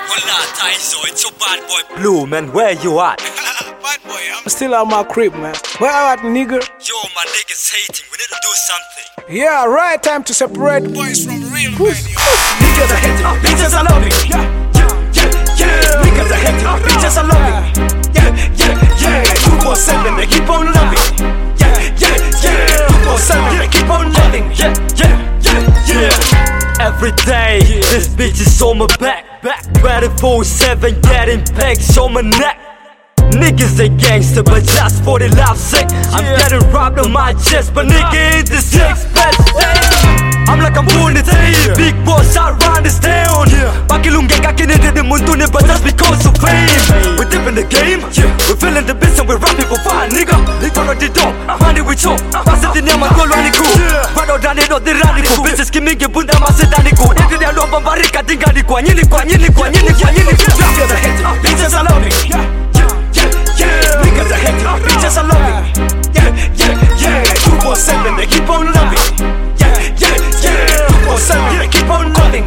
It's your bad boy Blue, man, where you at? Bad boy, I'm still at my crib, man. Where you at, nigga? Yo, my niggas hating, we need to do something. Yeah, right, time to separate boys from real men. Niggas are hating, bitches are loving. Yeah. Niggas are hating, bitches are loving. Yeah. 247, they keep on loving. Yeah. 247, they keep on loving. Yeah. Every day, this bitch is on my back. 24/7, getting pegs on my neck. Niggas they gangster, but just for the love's sake. I'm getting robbed on my chest, but nigga ain't the expensive. I'm like I'm born to tell big boss around this town. Pakilungan kakinete the mundo but just because of fame. We're deep in the game, we're feeling the best and we're rapping for fun, nigga. Follow the dog, money we chop. Pass it in the man, go running cool. But out there, not the running cool. Bitches giving you bunda masedani cool. Every day I love Barika, Dingadi, Quanyini. Niggas are hating, bitches are loving. Yeah. Niggas are hating, bitches are loving. Yeah. 247, they keep on loving. Yeah. 247, they keep on calling.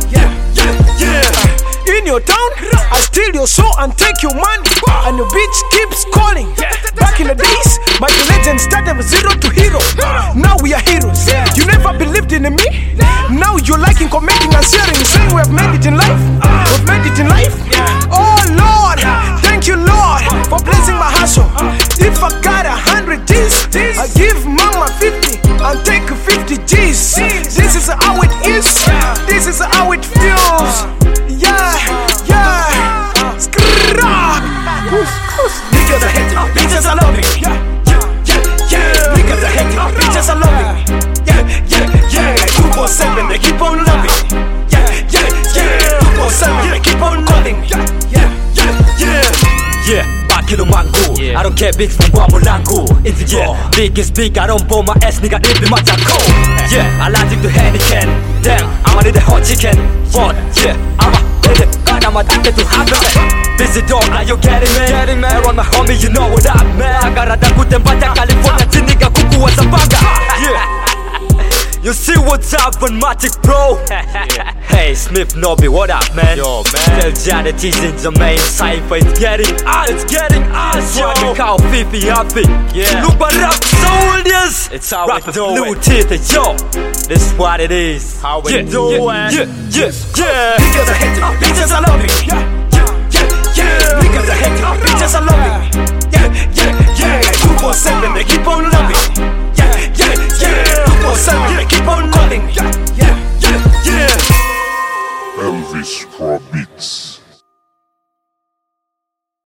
Yeah. In your town, I steal your soul and take your money. And your bitch keeps calling. Back in the days, my legend started with 0 to hero. Now we are heroes. You never believed in me. Now you're liking, commenting and sharing. Saying we have made it in life. We've made it in life. Oh Lord, thank you Lord for blessing my hustle. If I got 100 G's, I give mama 50 and take 50 G's. This is how it is. This is how it feels. Yeah. Niggas are hating, bitches are loving. Yeah. Niggas are hating, bitches are loving. Yeah. 247, they keep on loving. Yeah. 247, they keep on calling. Yeah, Bakilo Mango. I don't care big from Guamulango. It's big is big, I don't pull my ass, nigga, it be my taco. Yeah, I like to Heineken. Damn, I'ma need a hot chicken. What? Yeah, I'ma need it. God, I'm addicted to happiness. Busy dog, are you getting me? Around my homie, you know what up, man. I got a Dakutembata, California, Tiniga, Kuku, was a bugger. Yeah. You see what's up on Matic, bro? Hey, Smith Nobby, what up, man? Yo, man. Tell Janet in the main cypher. It's getting us, yo. Look how Fifi happy. Yeah. Look what up, soldiers. It's how we do blue teeth, yo. This what it is. How we do it. Yeah. Niggas are hating, bitches are loving. Yeah. Niggas are hating, bitches are loving. Yeah. 247, they keep on loving. Yeah. 247, they keep on calling. Yeah. Elvis Pro Beats.